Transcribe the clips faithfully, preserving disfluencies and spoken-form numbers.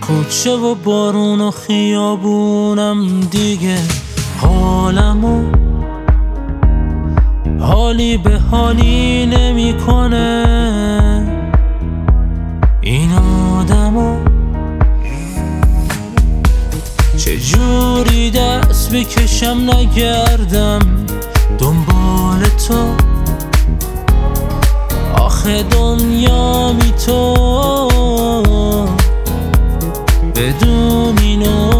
کوچه و بارون و خیابونم دیگه حالمو حالی به حالی نمیکنه. این آدمو چجوری دست بکشم نگردم دنبال تو؟ آخه دنیا می تو بدون اینو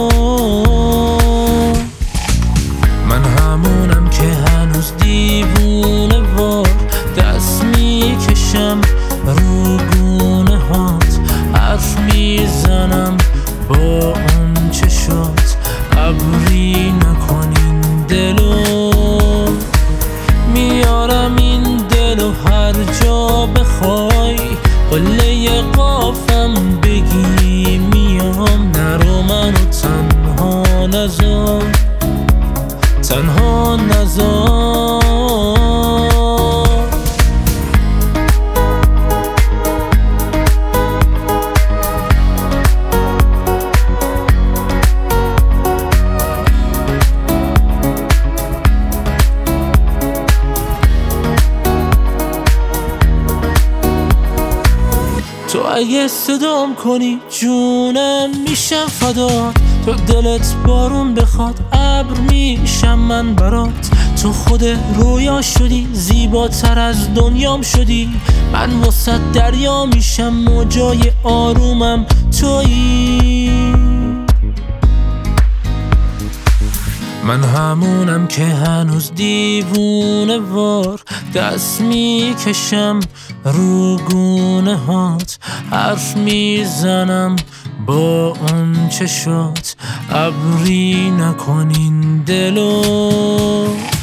من همونم که هنوز دیوونه وار دست می کشم رو گونه هات، حرف می زنم با اون چشات، ابری نکنین دلو، میارم این دلو هر جا بخوای، قله قافم بگی میام، نرو منو تنها نذار، تنها نذار. تو اگه صدام کنی جونم میشم فدات، تو دلت بارون بخواد ابر میشم من برات، تو خود رویا شدی زیباتر از دنیام شدی، من واسه دریا میشم موجای آرومم تویی. من همونم که هنوز دیوونه وار دست میکشم رو گونه هات، حرف میزنم با اون چشات، ابری نکنین دلو.